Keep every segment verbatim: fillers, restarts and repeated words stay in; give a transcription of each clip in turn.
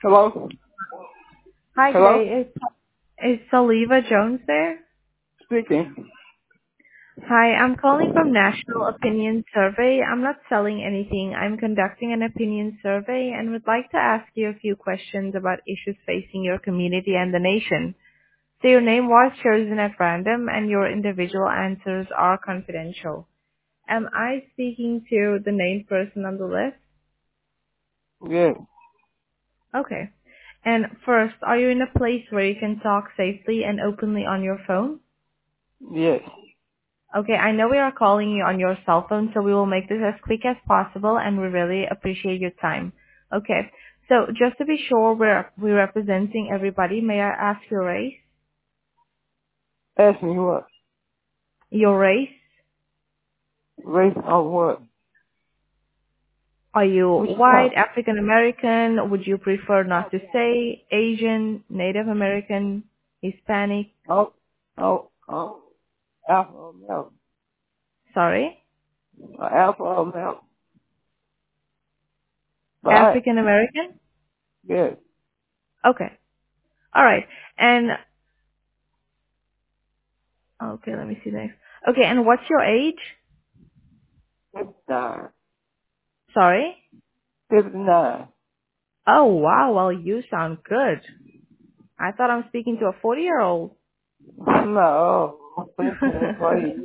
Hello? Hi, good Hello? day. Is is Saliva Jones there? Speaking. Hi, I'm calling from National Opinion Survey. I'm not selling anything. I'm conducting an opinion survey and would like to ask you a few questions about issues facing your community and the nation. So your name was chosen at random and your individual answers are confidential. Am I speaking to the named person on the list? Yes. Okay. And first, are you in a place where you can talk safely and openly on your phone? Yes. Okay, I know we are calling you on your cell phone, so we will make this as quick as possible, and we really appreciate your time. Okay, so just to be sure we're, we're representing everybody, may I ask your race? Ask me what? Your race? Race of what? Are you What you white, talk? African American? Would you prefer not to say Asian, Native American, Hispanic? Oh, oh, oh. Alpha male. Sorry? Uh, alpha male. Black. African American? Yes. Okay. Alright. And, okay, let me see next. Okay, and what's your age? fifty-nine. Sorry? fifty-nine. Oh wow, well you sound good. I thought I'm speaking to a forty year old. No. fifteen, forty.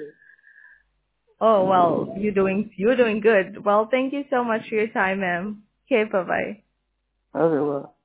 Oh well, you're doing you're doing good. Well, thank you so much for your time, ma'am. Okay, bye bye. Okay, well.